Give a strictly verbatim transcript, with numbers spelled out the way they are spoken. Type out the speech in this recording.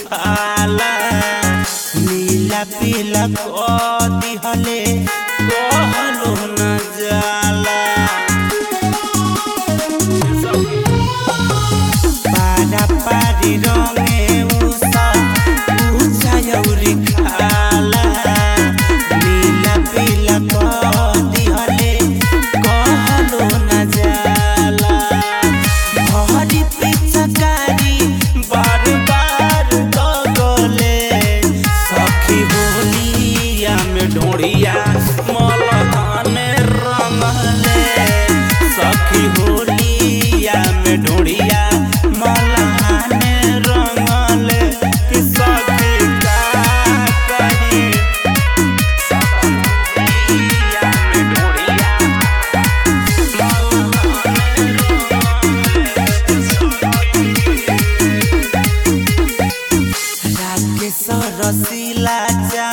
दुखाला नीला पीला को दिहले कहलो न जाला पारा पारी रंगे उसा पूछा यौरी खाला नीला पीला को दिहले कहलो न जाला भरी पिचकारी बार बार गगले सखी होलिया में ढोड़िया मलहाने रंगले सखी होलिया में ढोड़िया मलहाने रंगले कि सखी का कही होलिया में ढोड़िया रसीला